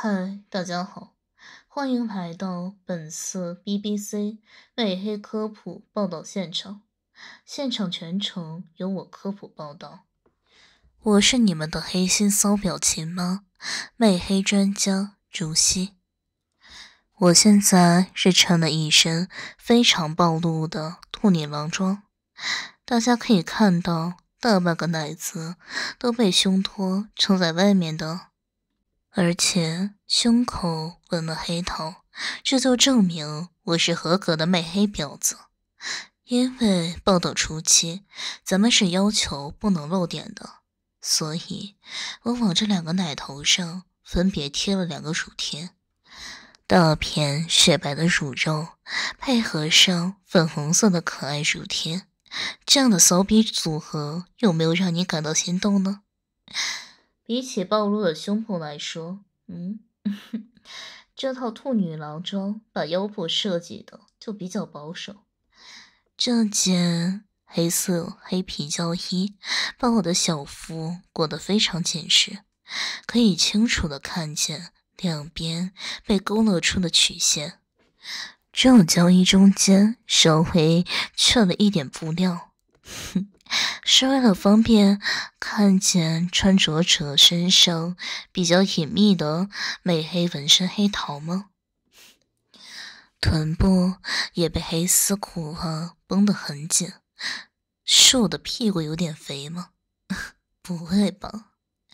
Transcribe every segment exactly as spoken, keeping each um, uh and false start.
嗨，大家好，欢迎来到本次 B B C 美黑科普报道现场，现场全程由我科普报道。我是你们的黑心骚表情吗？美黑专家竹溪。我现在是穿了一身非常暴露的兔女郎装，大家可以看到大半个奶子都被胸托撑在外面的。而且胸口纹了黑桃，这就证明我是合格的美黑婊子。因为报道初期，咱们是要求不能露点的，所以我往这两个奶头上分别贴了两个乳贴，大片雪白的乳肉，配合上粉红色的可爱乳贴，这样的骚逼组合有没有让你感到心动呢？比起暴露的胸部来说，嗯，这套兔女郎装把腰部设计的就比较保守。这件黑色黑皮胶衣把我的小腹裹得非常紧实，可以清楚地看见两边被勾勒出的曲线。这种胶衣中间稍微缺了一点布料，哼。是为了方便看见穿着者身上比较隐秘的美黑纹身黑桃吗？臀部也被黑丝裤袜绷得很紧，是我的屁股有点肥吗？不会吧。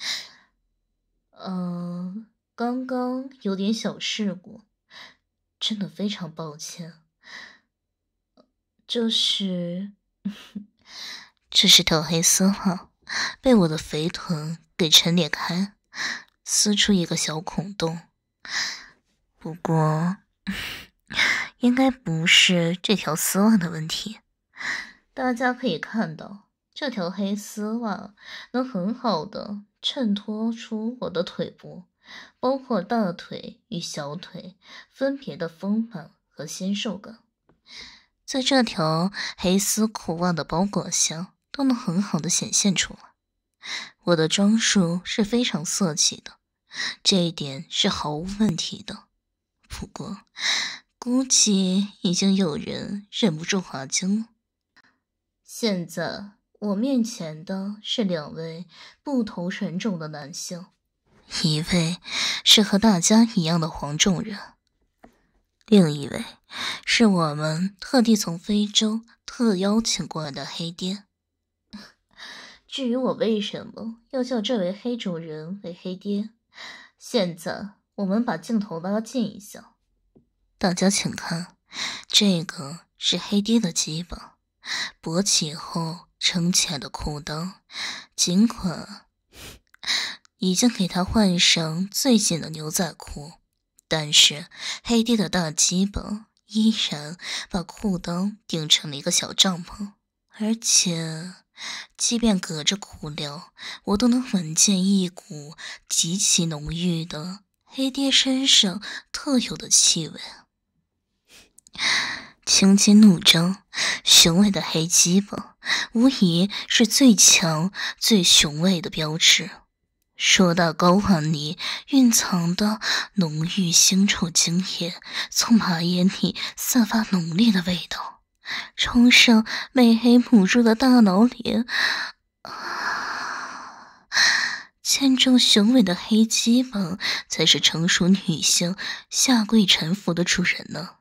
呃，刚刚有点小事故，真的非常抱歉。这是这是条黑丝袜，被我的肥臀给撑裂开，撕出一个小孔洞。不过应该不是这条丝袜的问题。大家可以看到，这条黑丝袜能很好的衬托出我的腿部，包括大腿与小腿分别的丰满和纤瘦感，在这条黑丝裤袜的包裹下都能很好的显现出来。我的装束是非常色气的，这一点是毫无问题的。不过估计已经有人忍不住滑精了。现在我面前的是两位不同人种的男性，一位是和大家一样的黄种人，另一位是我们特地从非洲特邀请过来的黑爹。至于我为什么要叫这位黑种人为黑爹，现在我们把镜头拉近一下，大家请看，这个是黑爹的鸡巴，勃起后撑起来的裤裆，尽管已经给他换上最紧的牛仔裤，但是黑爹的大鸡巴依然把裤裆顶成了一个小帐篷，而且即便隔着裤料，我都能闻见一股极其浓郁的黑爹身上特有的气味。青筋怒张，雄伟的黑鸡巴无疑是最强最雄伟的标志。硕大睾丸里蕴藏的浓郁腥臭精液，从马眼里散发浓烈的味道，冲上美黑母猪的大脑里。啊，健壮雄伟的黑鸡巴才是成熟女性下跪臣服的主人呢。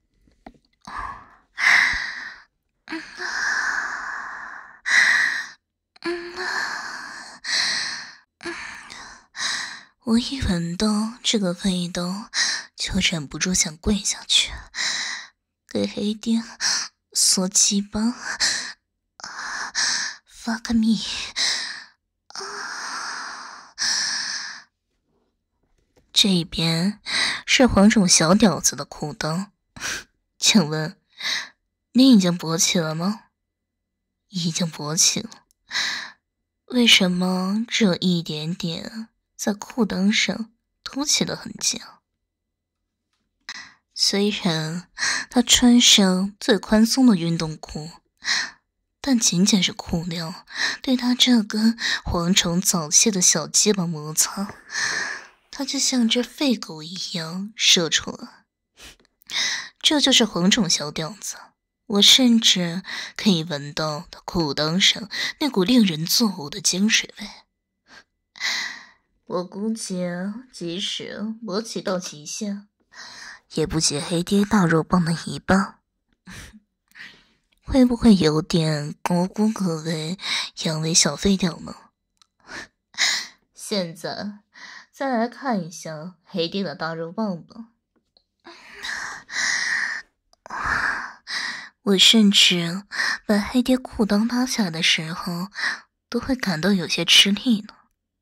我一闻到这个味道，就忍不住想跪下去，给黑爹嗦鸡巴。Fuck me！ 这边是黄种小屌子的裤裆，请问你已经勃起了吗？已经勃起了，为什么只有一点点在裤裆上凸起的痕迹啊？虽然他穿上最宽松的运动裤，但仅仅是裤料对他这根蝗虫早泄的小鸡巴摩擦， 它就像只废狗一样射出了。这就是黄种小屌子，我甚至可以闻到他裤裆上那股令人作呕的精水味。我估计即使勃起到极限，也不及黑爹大肉棒的一半。会不会有点高估各位阳痿小废屌呢？现在再来看一下黑爹的大肉棒吧。我甚至把黑爹裤裆拉下来的时候，都会感到有些吃力呢。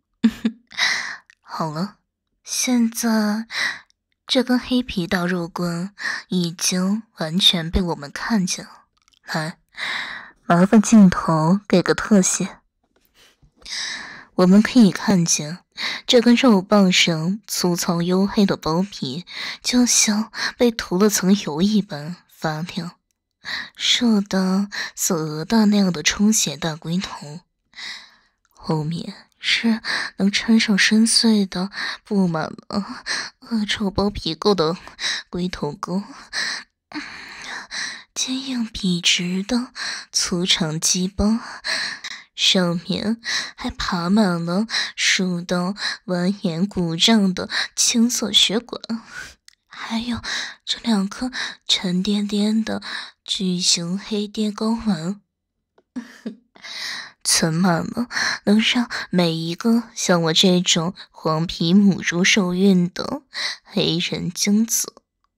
好了，现在这根黑皮大肉棍已经完全被我们看见了。来，麻烦镜头给个特写。我们可以看见这根肉棒上粗糙黝黑的包皮，就像被涂了层油一般发亮，射的似鹅蛋那样的充血大龟头，后面是能穿上深邃的布满了恶臭包皮垢的龟头沟，坚硬笔直的粗长鸡巴，上面还爬满了数道蜿蜒鼓胀的青色血管，还有这两颗沉甸甸的巨型黑爹睾丸，存满了能让每一个像我这种黄皮母猪受孕的黑人精子。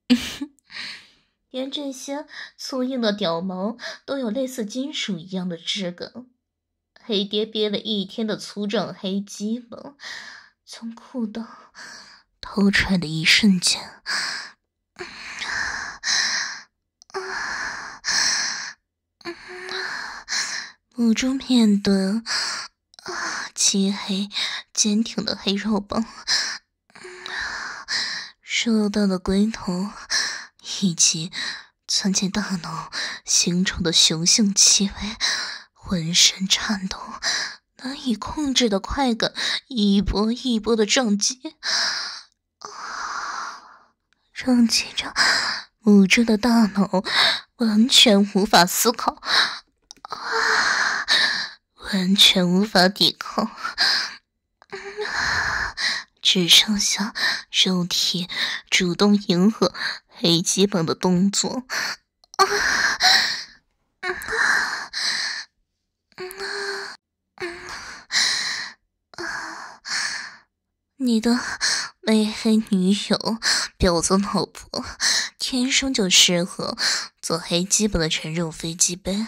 连这些粗硬的屌毛都有类似金属一样的质感。黑爹憋了一天的粗壮黑鸡巴从裤裆偷出来的一瞬间，母猪面的漆黑坚挺的黑肉棒，硕大的龟头，以及钻进大脑腥臭的雄性气味，浑身颤抖，难以控制的快感一波一波的撞击，撞击着母猪的大脑，完全无法思考，完全无法抵抗，只剩下肉体主动迎合黑鸡棒的动作。你的美黑女友婊子老婆天生就适合做黑鸡巴的人肉飞机杯，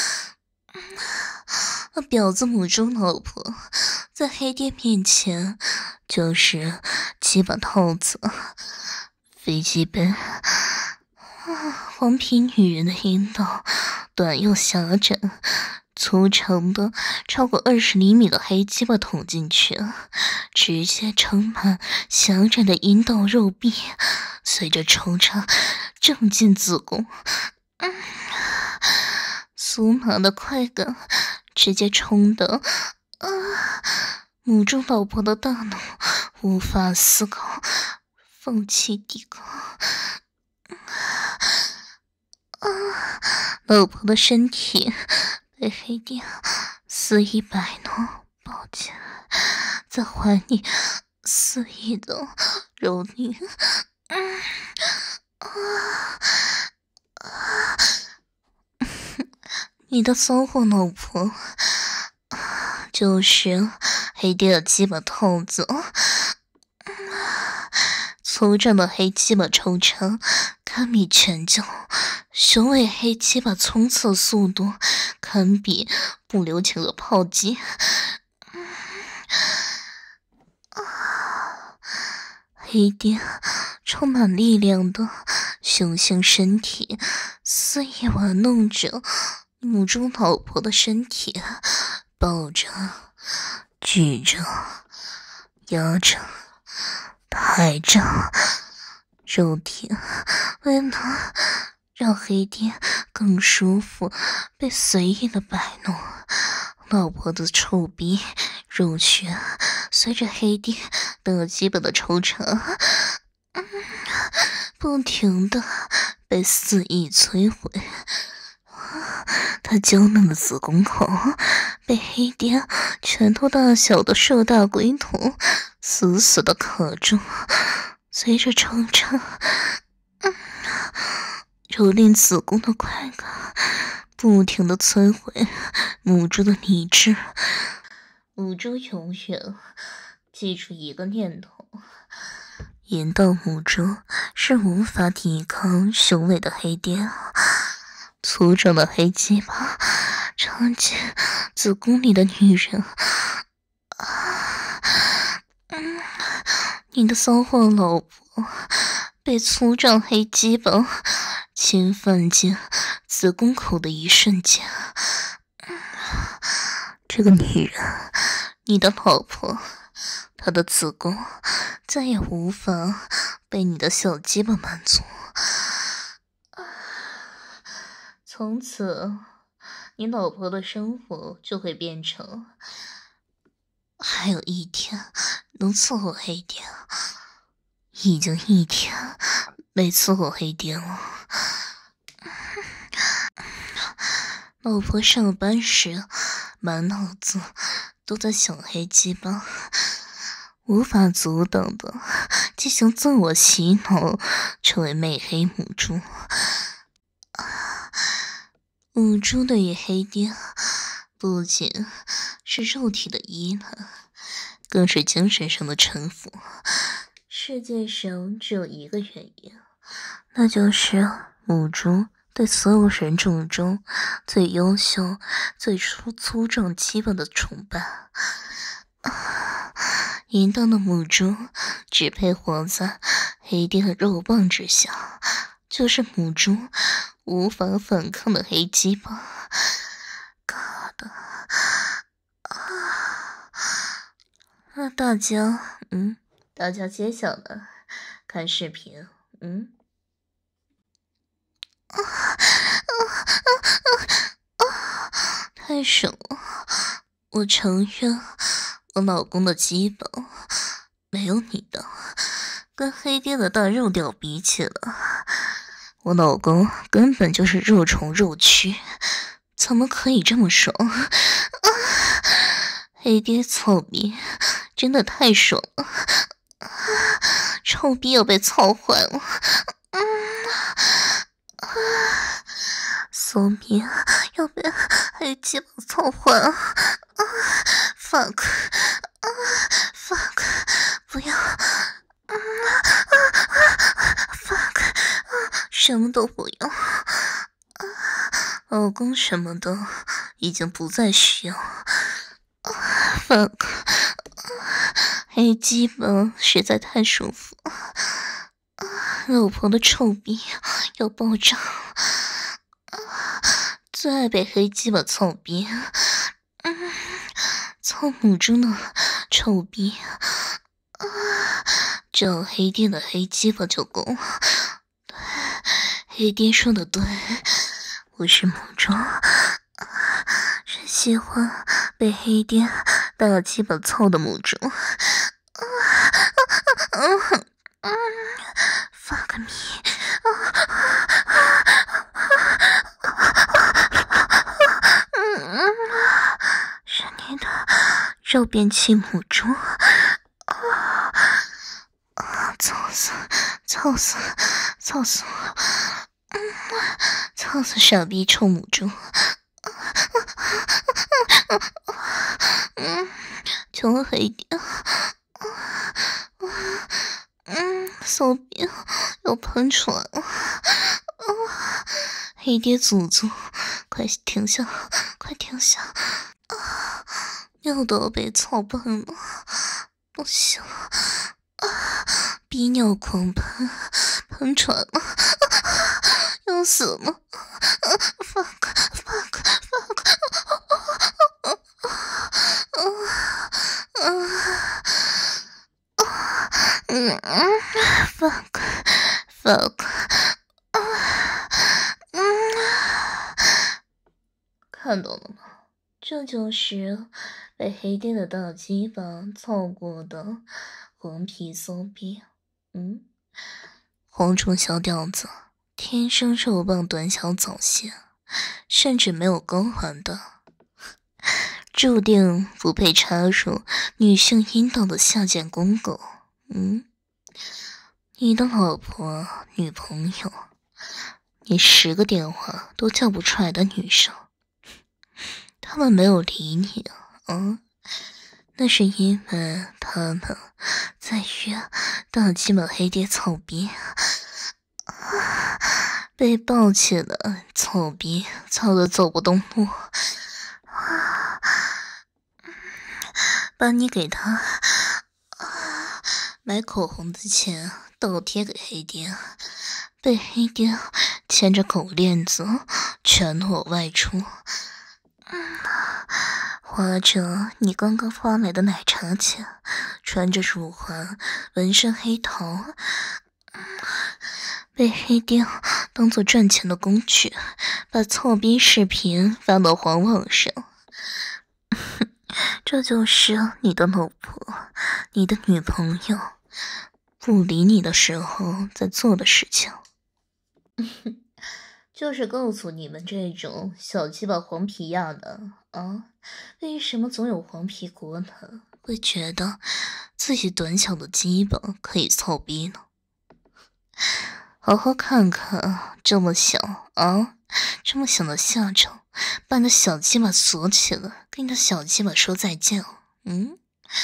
婊子母猪老婆在黑爹面前就是鸡巴套子飞机杯。黄皮女人的阴道短又狭窄，粗长的超过二十厘米的黑鸡巴捅进去，直接盛满狭窄的阴道肉壁，随着抽插正进子宫，嗯、酥麻的快感直接冲的啊！母猪老婆的大脑无法思考，放弃抵抗。啊！老婆的身体被黑爹肆意摆弄抱起来，在怀里肆意的揉捏。嗯啊啊！你的骚货老婆就是黑爹的鸡巴套子。粗壮的黑鸡巴抽插堪比拳脚，雄伟黑鸡巴冲刺速度堪比不留情的炮击。黑爹充满力量的雄性身体肆意玩弄着母猪老婆的身体，抱着、举着、压着、抬着，肉体为了让黑爹更舒服被随意的摆弄，老婆的臭逼肉穴随着黑爹大鸡巴的抽插，嗯，不停的被肆意摧毁。他娇嫩的子宫口被黑爹拳头大小的硕大龟头死死的卡住，随着抽插，嗯，蹂躏子宫的快感不停的摧毁母猪的理智。母猪永远记住一个念头：淫荡母猪是无法抵抗雄伟的黑爹。粗壮的黑鸡巴插进子宫里的女人，啊，嗯，你的骚货老婆被粗壮黑鸡巴侵犯进子宫口的一瞬间，嗯，这个女人，你的老婆，她的子宫再也无法被你的小鸡巴满足。从此，你老婆的生活就会变成还有一天能伺候黑爹，已经一天没伺候黑爹了。老婆上班时满脑子都在想黑鸡巴，无法阻挡的进行自我洗脑，成为媚黑母猪。母猪对于黑爹不仅是肉体的依赖，更是精神上的臣服。世界上只有一个原因，那就是母猪对所有人种中最优秀、最粗粗壮鸡巴的崇拜。淫荡的母猪只配活在黑爹的肉棒之下，就是母猪无法反抗的黑鸡巴。嘎的啊！那大家，嗯，大家接下来看视频，嗯。啊啊啊啊啊！太爽了！我承认，我老公的鸡巴没有你的，跟黑爹的大肉屌比起来，我老公根本就是肉虫肉蛆，怎么可以这么爽？啊！黑爹操逼真的太爽了，啊，臭逼要被操坏了。嗯啊，骚逼要被黑鸡巴操坏了。啊 fuck 啊 fuck 不要。啊啊啊 fuck 啊，什么都不要。啊，老公什么的已经不再需要。啊 fuck 啊，黑鸡巴实在太舒服了。啊，老婆的臭逼要爆炸。啊，最爱被黑鸡巴操逼。嗯，操母猪呢，臭逼。啊，找黑爹的黑鸡巴就够了。对，黑爹说的对，我是母猪，啊，是喜欢被黑爹大鸡巴操的母猪。啊啊啊啊 fuck me 啊嗯，是你的肉变器母猪。啊啊！操死！操死！操死我！嗯，操死傻逼臭母猪！嗯，求黑爹！嗯，骚逼要喷出来了！啊，黑爹祖宗，快停下！快停下！啊，尿都要被操崩了！不行！啊，逼尿狂喷，喷出来了！要死了！啊 fuck fuck fuck！ 啊啊嗯嗯 fuck fuck 啊嗯，看到了吗？这就是被黑爹的大鸡巴操过的黄皮骚逼，嗯，黄种小屌子，天生肉棒短小早泄，甚至没有睾丸的，注定不配插入女性阴道的下贱公狗。嗯，你的老婆、女朋友，你十个电话都叫不出来的女生，他们没有理你啊，嗯。那是因为他们在约大鸡巴黑爹草逼，被抱起了草逼操得走不动路，把你给他买口红的钱倒贴给黑爹，被黑爹牵着狗链子全裸外出，花着你刚刚花来的奶茶钱，穿着乳环，纹身黑桃，被黑爹当作赚钱的工具，把操逼视频发到黄网上。这就是你的老婆，你的女朋友不理你的时候在做的事情。就是告诉你们这种小鸡巴黄皮亚的啊，为什么总有黄皮国男会觉得自己短小的鸡巴可以操逼呢？好好看看，这么小啊，这么小的下场，把你的小鸡巴锁起来，跟你的小鸡巴说再见了。嗯，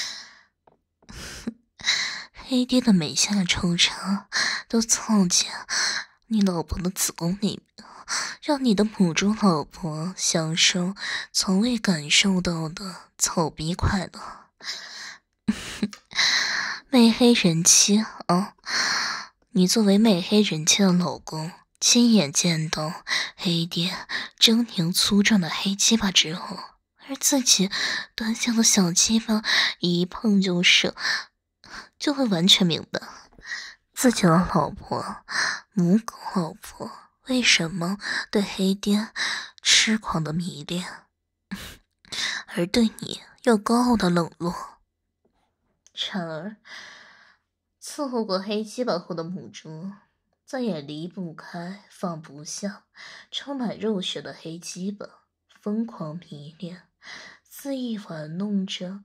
黑爹的每下抽插都凑进你老婆的子宫里面，让你的母猪老婆享受从未感受到的草逼快乐。媚黑人妻啊，你作为媚黑人妻的老公，亲眼见到黑爹狰狞粗壮的黑鸡巴之后，而自己短小的小鸡巴一碰就射，就会完全明白自己的老婆，母狗老婆为什么对黑爹痴狂的迷恋，而对你又高傲的冷落。然而，伺候过黑鸡巴后的母猪，再也离不开、放不下充满肉血的黑鸡巴，疯狂迷恋，肆意玩弄着。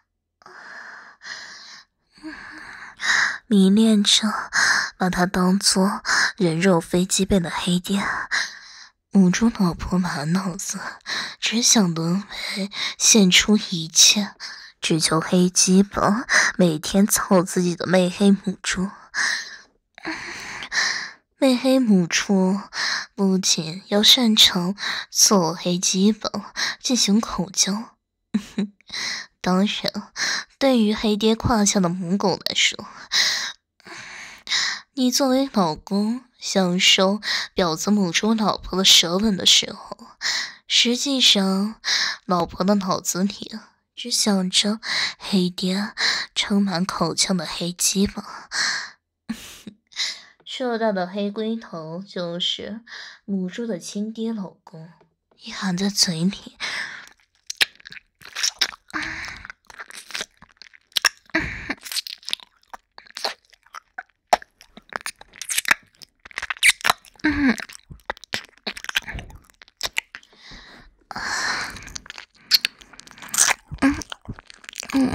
迷恋着把他当作人肉飞机杯的黑爹，母猪老婆满脑子只想沦为献出一切，只求黑鸡巴每天操自己的媚黑母猪。媚黑母猪不仅要擅长做黑鸡巴进行口交，当然对于黑爹胯下的母狗来说，你作为老公享受婊子母猪老婆的舌吻的时候，实际上老婆的脑子里只想着黑爹充满口腔的黑鸡巴，硕大的黑龟头就是母猪的亲爹老公，一含在嘴里。嗯，嗯嗯，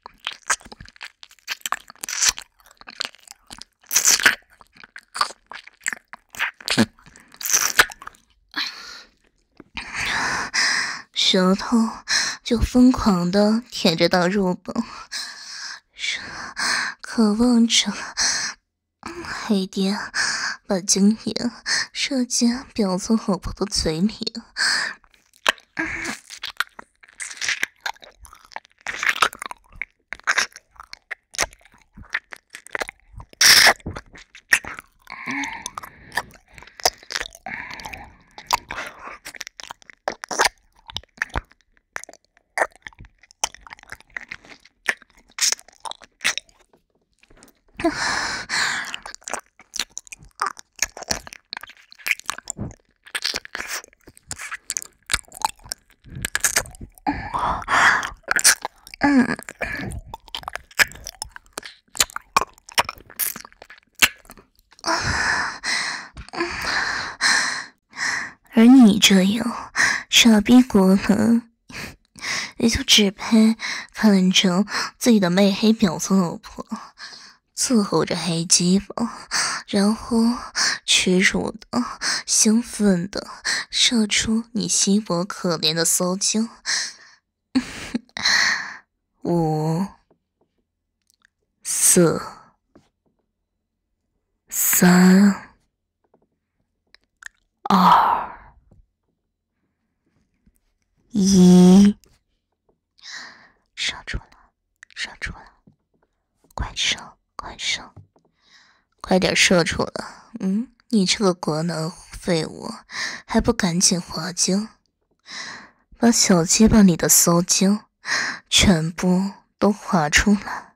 舌头就疯狂地舔着大肉棒，渴望着黑爹把精液射进婊子老婆的嘴里。嗯， 而你这样傻逼国能，也就只配看着自己的媚黑婊子老婆伺候着黑鸡巴，然后屈辱的、兴奋的射出你稀薄可怜的骚精。五、四、三、二、一，射出了，射出了，快射，快射，快点射出了！嗯，你这个国能废物，还不赶紧滑精，把小鸡巴里的骚精全部都滑出来！